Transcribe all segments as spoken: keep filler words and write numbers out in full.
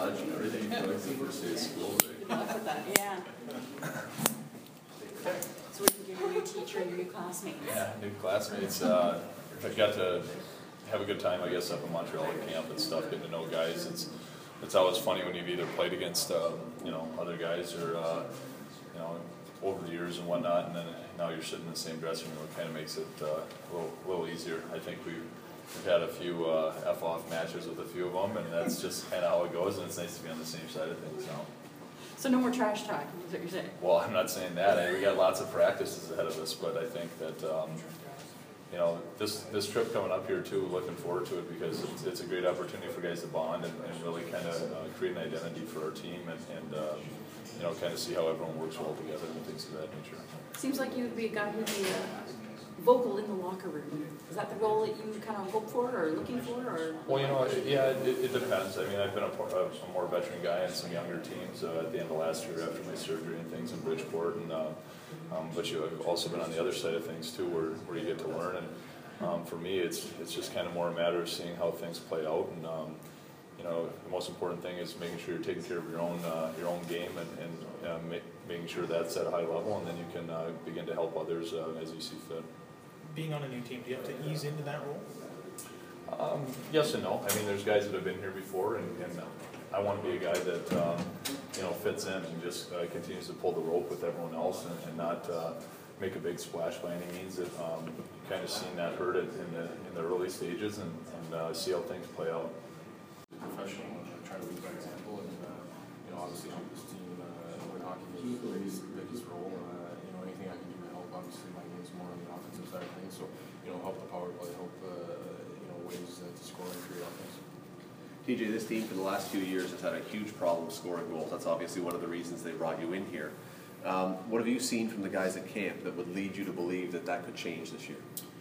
college and everything. Like the first day of school, right? Good luck with that, yeah. So what did you do, your new teacher and your new classmates? Yeah, new classmates. Uh, I got to have a good time, I guess, up in Montreal at camp and stuff, getting to know guys. It's it's always funny when you've either played against uh, you know other guys or uh, you know over the years and whatnot, and then now you're sitting in the same dressing room. It kind of makes it uh, a little, little easier. I think we've, we've had a few uh, F-off matches with a few of them, and that's just kind of how it goes, and it's nice to be on the same side of things now. So no more trash talk, is what you're saying? Well, I'm not saying that. I, we got lots of practices ahead of us, but I think that um, you know this this trip coming up here too. Looking forward to it because it's, it's a great opportunity for guys to bond and, and really kind of uh, create an identity for our team and, and uh, you know kind of see how everyone works well together and things of that nature. Seems like you would be a guy who'd be uh, vocal in the locker room. Is that the role that you kind of hope for or looking for? Or Well, you know, it, yeah, it, it depends. I mean, I've been a, a, a more veteran guy in some younger teams uh, at the end of last year after my surgery and things in Bridgeport, and uh, um, but you have also been on the other side of things too, where, where you get to learn. And um, for me, it's it's just kind of more a matter of seeing how things play out. And um, you know, the most important thing is making sure you're taking care of your own uh, your own game and, and uh, make, making sure that's at a high level, and then you can uh, begin to help others uh, as you see fit. Being on a new team, do you have to ease into that role? Um, yes and no. I mean, there's guys that have been here before, and, and I want to be a guy that um, you know fits in and just uh, continues to pull the rope with everyone else, and, and not uh, make a big splash by any means. That um, kind of seen that hurt it in the in the early stages, and, and uh, see how things play out. Professional, and try to lead by example, and uh, you know, obviously help this team uh, win hockey games plays the biggest role. Uh, you know, anything I can do to help. Obviously, my game's more on the offensive side of things, so you know, help the power play, help uh, you know ways uh, to score and create offense. T J, this team for the last few years has had a huge problem scoring goals. That's obviously one of the reasons they brought you in here. Um, what have you seen from the guys at camp that would lead you to believe that that could change this year?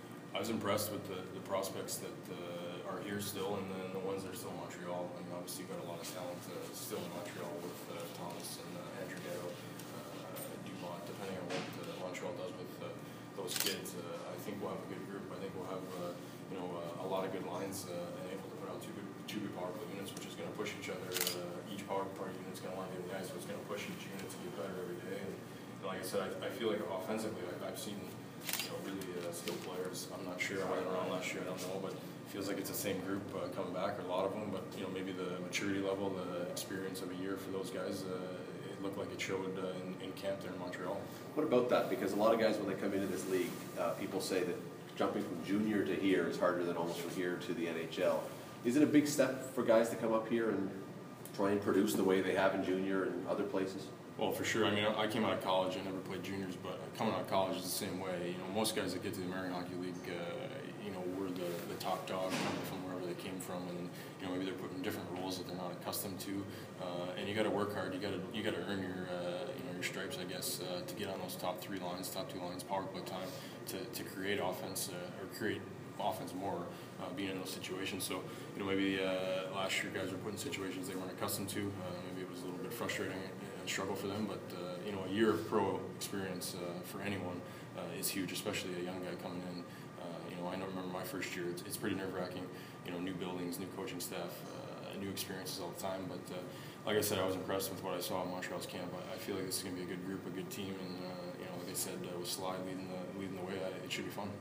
I was impressed with the, the prospects that uh, are here still, and then the ones that are still in Montreal. I mean, obviously you've got a lot of talent uh, still in Montreal with uh, Thomas and uh, Andrew Gale, uh, Dumont, depending on what uh, Montreal does with uh, those kids. Uh, I think we'll have a good group. I think we'll have uh, you know uh, a lot of good lines uh, and able to put out two good, two good power play units, which is going to push each other. Uh, each power play unit is going to line up the ice, so it's going to push each unit to get better every day. And, and like I said, I, I feel like offensively, I, I've seen you know really uh, skilled players. I'm not sure. I wasn't around last year. I don't know, but it feels like it's the same group uh, coming back, or a lot of them. But you know, maybe the maturity level, the experience of a year for those guys, uh, it looked like it showed uh, in, in camp there in Montreal. What about that? Because a lot of guys, when they come into this league, uh, people say that jumping from junior to here is harder than almost from here to the N H L. Is it a big step for guys to come up here and try and produce the way they have in junior and other places? Well, for sure. I mean, I came out of college. I never played juniors, but coming out of college is the same way. You know, most guys that get to the American Hockey League, uh, you know, were the, the top dog coming from wherever they came from, and you know, maybe they're put in different roles that they're not accustomed to. Uh, and you got to work hard. You got to you got to earn your uh, you know your stripes, I guess, uh, to get on those top three lines, top two lines, power play time, to to create offense uh, or create offense more, uh, being in those situations. So, you know, maybe uh, last year guys were put in situations they weren't accustomed to. Uh, maybe it was a little bit frustrating and struggle for them, but uh, you know, a year of pro experience uh, for anyone uh, is huge, especially a young guy coming in. Uh, you know, I know, remember my first year. It's, it's pretty nerve-wracking. You know, new buildings, new coaching staff, uh, new experiences all the time. But uh, like I said, I was impressed with what I saw in Montreal's camp. I, I feel like this is going to be a good group, a good team, and uh, you know, like I said, uh, with Sly leading the leading the way, I, it should be fun.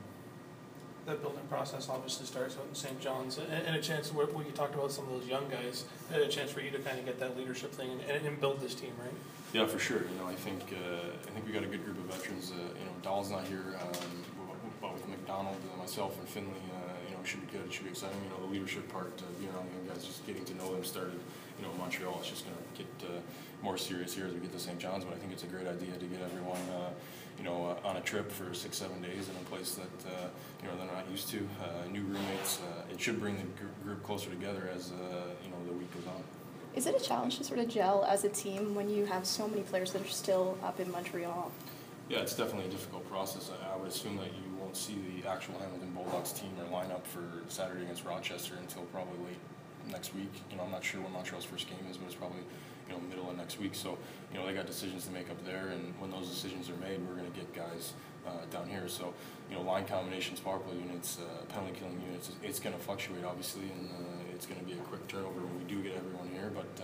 That building process obviously starts out in Saint John's, and, and a chance where, where you talked about some of those young guys, and a chance for you to kind of get that leadership thing and, and build this team, right? Yeah, for sure. You know, I think uh, I think we got a good group of veterans. Uh, you know, Dahl's not here, um, but with McDonald, uh, myself, and Finley, uh, you know, it should be good. It should be exciting. You know, the leadership part, uh, being around the young guys, just getting to know them started. You know, Montreal. It's just going to get uh, more serious here as we get to Saint John's. But I think it's a great idea to get everyone, uh, you know, uh, on a trip for six, seven days in a place that uh, you know they're not used to. Uh, new roommates. Uh, it should bring the gr group closer together as uh, you know the week goes on. Is it a challenge to sort of gel as a team when you have so many players that are still up in Montreal? Yeah, it's definitely a difficult process. I, I would assume that you won't see the actual Hamilton Bulldogs team or lineup for Saturday against Rochester until probably late next week. You know, I'm not sure when Montreal's first game is, but it's probably you know middle of next week. So you know they got decisions to make up there, and when those decisions are made, we're going to get guys uh, down here. So you know line combinations, power play units, uh, penalty killing units, it's going to fluctuate obviously, and uh, it's going to be a quick turnover when we do get everyone here. But uh,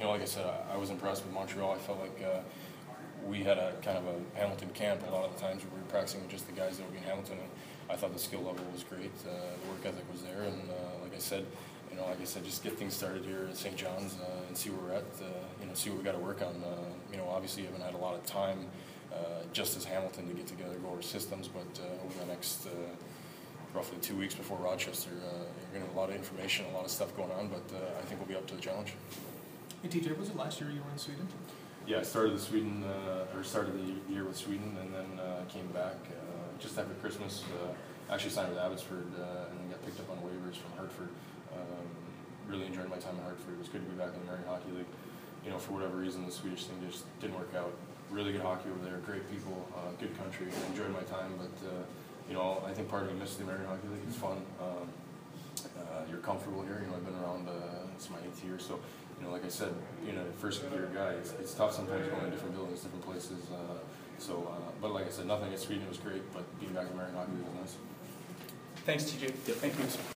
you know, like I said, I, I was impressed with Montreal. I felt like uh, we had a kind of a Hamilton camp a lot of the times where we were practicing with just the guys that would be in Hamilton. And I thought the skill level was great. Uh, the work ethic was there, and uh, like I said, you know, like I said, just get things started here at Saint John's uh, and see where we're at. Uh, you know, see what we got to work on. Uh, you know, obviously, you haven't had a lot of time uh, just as Hamilton to get together, go over systems, but uh, over the next uh, roughly two weeks before Rochester, uh, you're going to have a lot of information, a lot of stuff going on. But uh, I think we'll be up to the challenge. Hey T J, was it last year you were in Sweden? Yeah, I started the Sweden, uh, or started the year with Sweden, and then uh, came back uh, just after Christmas. Uh, actually signed with Abbotsford, uh, and then got picked up on waivers from Hartford. Um, really enjoyed my time in Hartford. It was good to be back in the American Hockey League. You know, for whatever reason, the Swedish thing just didn't work out. Really good hockey over there, great people, uh, good country. I enjoyed my time, but uh, you know, I think part of me misses the American Hockey League. It's fun. Um, uh, you're comfortable here. You know, I've been around. Uh, it's my eighth year, so. You know, like I said, you know, first year guy, it's, it's tough sometimes going to different buildings, different places. Uh, so, uh, but like I said, nothing against Sweden was great, but being back in American Hockey League was nice. Thanks T J. Yeah, thank you.